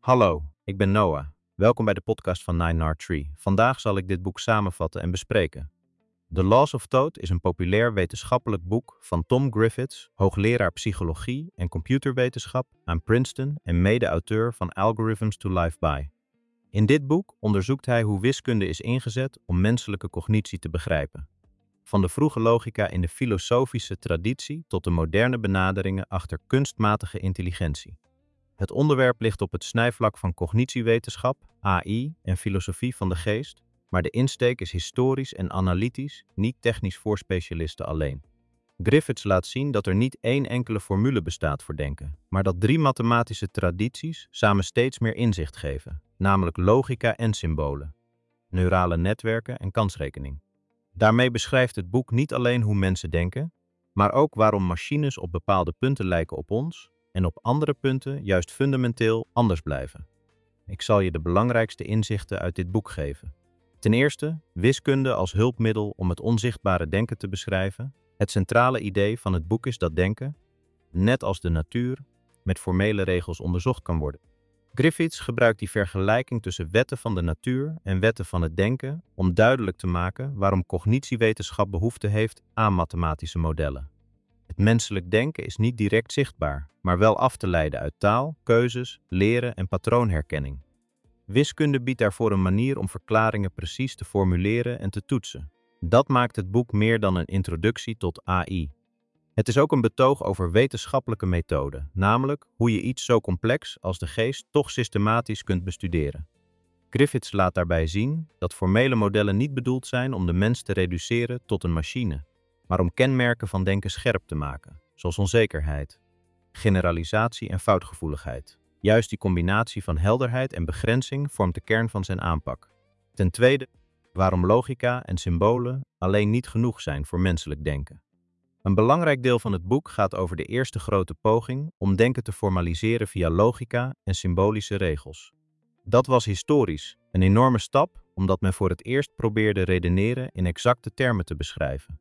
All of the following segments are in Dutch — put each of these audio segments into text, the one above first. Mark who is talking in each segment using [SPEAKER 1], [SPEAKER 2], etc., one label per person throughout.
[SPEAKER 1] Hallo, ik ben Noah. Welkom bij de podcast van 9R3. Vandaag zal ik dit boek samenvatten en bespreken. The Laws of Thought is een populair wetenschappelijk boek van Tom Griffiths, hoogleraar psychologie en computerwetenschap aan Princeton en mede-auteur van Algorithms to Life By. In dit boek onderzoekt hij hoe wiskunde is ingezet om menselijke cognitie te begrijpen. Van de vroege logica in de filosofische traditie tot de moderne benaderingen achter kunstmatige intelligentie. Het onderwerp ligt op het snijvlak van cognitiewetenschap, AI en filosofie van de geest, maar de insteek is historisch en analytisch, niet technisch voor specialisten alleen. Griffiths laat zien dat er niet één enkele formule bestaat voor denken, maar dat 3 mathematische tradities samen steeds meer inzicht geven, namelijk logica en symbolen, neurale netwerken en kansrekening. Daarmee beschrijft het boek niet alleen hoe mensen denken, maar ook waarom machines op bepaalde punten lijken op ons en op andere punten juist fundamenteel anders blijven. Ik zal je de belangrijkste inzichten uit dit boek geven. Ten eerste, wiskunde als hulpmiddel om het onzichtbare denken te beschrijven. Het centrale idee van het boek is dat denken, net als de natuur, met formele regels onderzocht kan worden. Griffiths gebruikt die vergelijking tussen wetten van de natuur en wetten van het denken om duidelijk te maken waarom cognitiewetenschap behoefte heeft aan mathematische modellen. Het menselijk denken is niet direct zichtbaar, maar wel af te leiden uit taal, keuzes, leren en patroonherkenning. Wiskunde biedt daarvoor een manier om verklaringen precies te formuleren en te toetsen. Dat maakt het boek meer dan een introductie tot AI. Het is ook een betoog over wetenschappelijke methoden, namelijk hoe je iets zo complex als de geest toch systematisch kunt bestuderen. Griffiths laat daarbij zien dat formele modellen niet bedoeld zijn om de mens te reduceren tot een machine, maar om kenmerken van denken scherp te maken, zoals onzekerheid, generalisatie en foutgevoeligheid. Juist die combinatie van helderheid en begrenzing vormt de kern van zijn aanpak. Ten tweede, waarom logica en symbolen alleen niet genoeg zijn voor menselijk denken. Een belangrijk deel van het boek gaat over de eerste grote poging om denken te formaliseren via logica en symbolische regels. Dat was historisch een enorme stap, omdat men voor het eerst probeerde redeneren in exacte termen te beschrijven.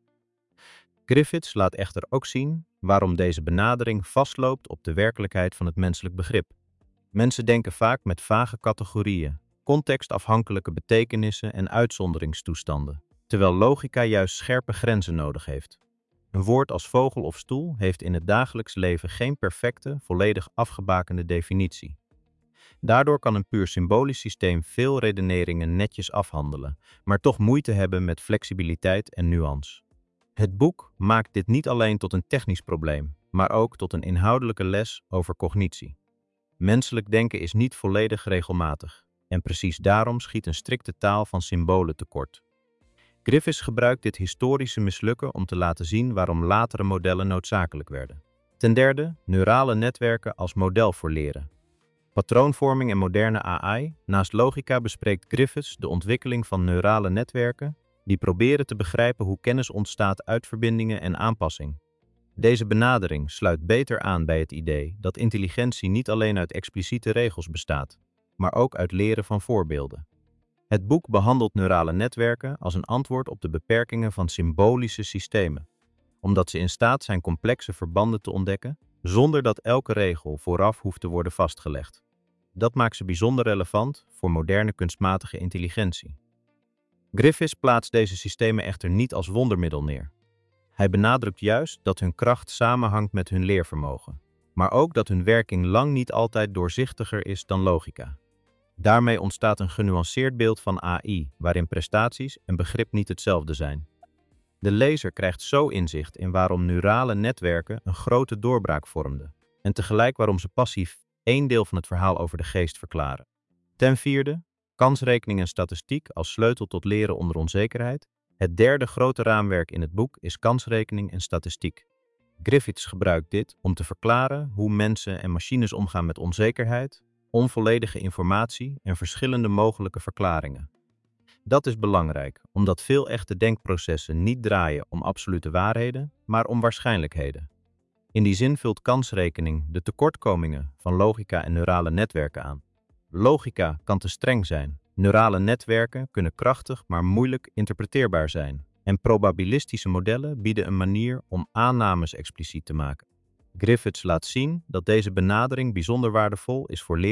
[SPEAKER 1] Griffiths laat echter ook zien waarom deze benadering vastloopt op de werkelijkheid van het menselijk begrip. Mensen denken vaak met vage categorieën, contextafhankelijke betekenissen en uitzonderingstoestanden, terwijl logica juist scherpe grenzen nodig heeft. Een woord als vogel of stoel heeft in het dagelijks leven geen perfecte, volledig afgebakende definitie. Daardoor kan een puur symbolisch systeem veel redeneringen netjes afhandelen, maar toch moeite hebben met flexibiliteit en nuance. Het boek maakt dit niet alleen tot een technisch probleem, maar ook tot een inhoudelijke les over cognitie. Menselijk denken is niet volledig regelmatig, en precies daarom schiet een strikte taal van symbolen tekort. Griffiths gebruikt dit historische mislukken om te laten zien waarom latere modellen noodzakelijk werden. Ten derde, neurale netwerken als model voor leren. Patroonvorming en moderne AI. Naast logica bespreekt Griffiths de ontwikkeling van neurale netwerken die proberen te begrijpen hoe kennis ontstaat uit verbindingen en aanpassing. Deze benadering sluit beter aan bij het idee dat intelligentie niet alleen uit expliciete regels bestaat, maar ook uit leren van voorbeelden. Het boek behandelt neurale netwerken als een antwoord op de beperkingen van symbolische systemen, omdat ze in staat zijn complexe verbanden te ontdekken, zonder dat elke regel vooraf hoeft te worden vastgelegd. Dat maakt ze bijzonder relevant voor moderne kunstmatige intelligentie. Griffiths plaatst deze systemen echter niet als wondermiddel neer. Hij benadrukt juist dat hun kracht samenhangt met hun leervermogen, maar ook dat hun werking lang niet altijd doorzichtiger is dan logica. Daarmee ontstaat een genuanceerd beeld van AI, waarin prestaties en begrip niet hetzelfde zijn. De lezer krijgt zo inzicht in waarom neurale netwerken een grote doorbraak vormden, en tegelijk waarom ze passief één deel van het verhaal over de geest verklaren. Ten vierde, kansrekening en statistiek als sleutel tot leren onder onzekerheid. Het derde grote raamwerk in het boek is kansrekening en statistiek. Griffiths gebruikt dit om te verklaren hoe mensen en machines omgaan met onzekerheid, onvolledige informatie en verschillende mogelijke verklaringen. Dat is belangrijk, omdat veel echte denkprocessen niet draaien om absolute waarheden, maar om waarschijnlijkheden. In die zin vult kansrekening de tekortkomingen van logica en neurale netwerken aan. Logica kan te streng zijn. Neurale netwerken kunnen krachtig, maar moeilijk interpreteerbaar zijn. En probabilistische modellen bieden een manier om aannames expliciet te maken. Griffiths laat zien dat deze benadering bijzonder waardevol is voor leren,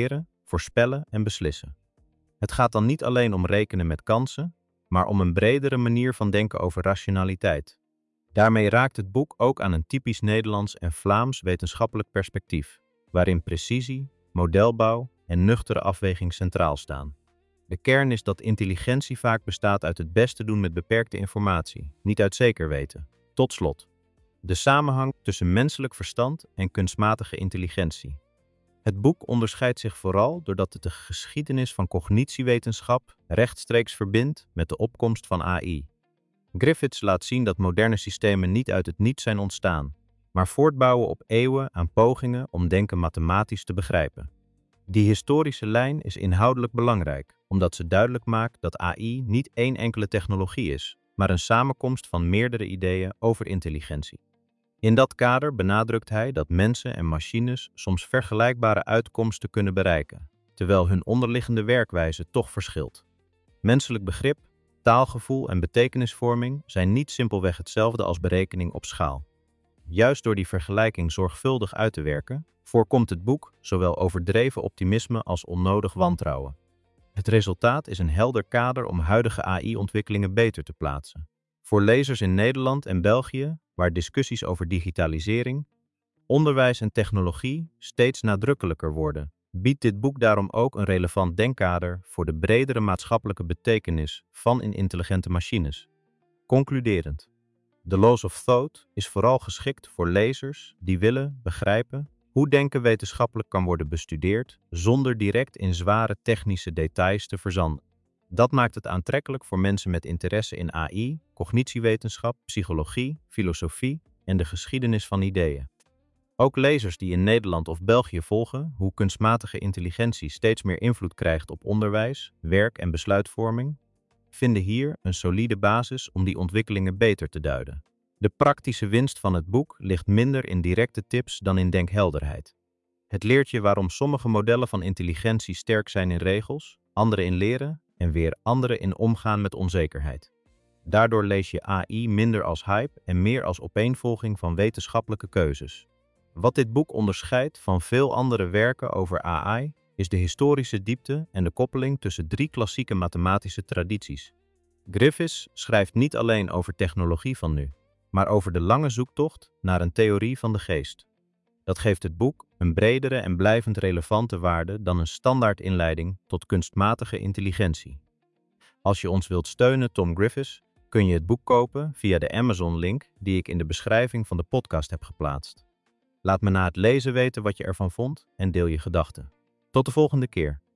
[SPEAKER 1] voorspellen en beslissen. Het gaat dan niet alleen om rekenen met kansen, maar om een bredere manier van denken over rationaliteit. Daarmee raakt het boek ook aan een typisch Nederlands en Vlaams wetenschappelijk perspectief, waarin precisie, modelbouw en nuchtere afweging centraal staan. De kern is dat intelligentie vaak bestaat uit het beste doen met beperkte informatie, niet uit zeker weten. Tot slot, de samenhang tussen menselijk verstand en kunstmatige intelligentie. Het boek onderscheidt zich vooral doordat het de geschiedenis van cognitiewetenschap rechtstreeks verbindt met de opkomst van AI. Griffiths laat zien dat moderne systemen niet uit het niets zijn ontstaan, maar voortbouwen op eeuwen aan pogingen om denken mathematisch te begrijpen. Die historische lijn is inhoudelijk belangrijk, omdat ze duidelijk maakt dat AI niet één enkele technologie is, maar een samenkomst van meerdere ideeën over intelligentie. In dat kader benadrukt hij dat mensen en machines soms vergelijkbare uitkomsten kunnen bereiken, terwijl hun onderliggende werkwijze toch verschilt. Menselijk begrip, taalgevoel en betekenisvorming zijn niet simpelweg hetzelfde als berekening op schaal. Juist door die vergelijking zorgvuldig uit te werken, voorkomt het boek zowel overdreven optimisme als onnodig wantrouwen. Het resultaat is een helder kader om huidige AI-ontwikkelingen beter te plaatsen. Voor lezers in Nederland en België, waar discussies over digitalisering, onderwijs en technologie steeds nadrukkelijker worden, biedt dit boek daarom ook een relevant denkkader voor de bredere maatschappelijke betekenis van intelligente machines. Concluderend. The Laws of Thought is vooral geschikt voor lezers die willen begrijpen hoe denken wetenschappelijk kan worden bestudeerd zonder direct in zware technische details te verzanden. Dat maakt het aantrekkelijk voor mensen met interesse in AI, cognitiewetenschap, psychologie, filosofie en de geschiedenis van ideeën. Ook lezers die in Nederland of België volgen hoe kunstmatige intelligentie steeds meer invloed krijgt op onderwijs, werk en besluitvorming, vinden hier een solide basis om die ontwikkelingen beter te duiden. De praktische winst van het boek ligt minder in directe tips dan in denkhelderheid. Het leert je waarom sommige modellen van intelligentie sterk zijn in regels, andere in leren en weer andere in omgaan met onzekerheid. Daardoor lees je AI minder als hype en meer als opeenvolging van wetenschappelijke keuzes. Wat dit boek onderscheidt van veel andere werken over AI is de historische diepte en de koppeling tussen drie klassieke mathematische tradities. Griffiths schrijft niet alleen over technologie van nu, maar over de lange zoektocht naar een theorie van de geest. Dat geeft het boek een bredere en blijvend relevante waarde dan een standaard inleiding tot kunstmatige intelligentie. Als je ons wilt steunen, Tom Griffiths, kun je het boek kopen via de Amazon-link die ik in de beschrijving van de podcast heb geplaatst. Laat me na het lezen weten wat je ervan vond en deel je gedachten. Tot de volgende keer.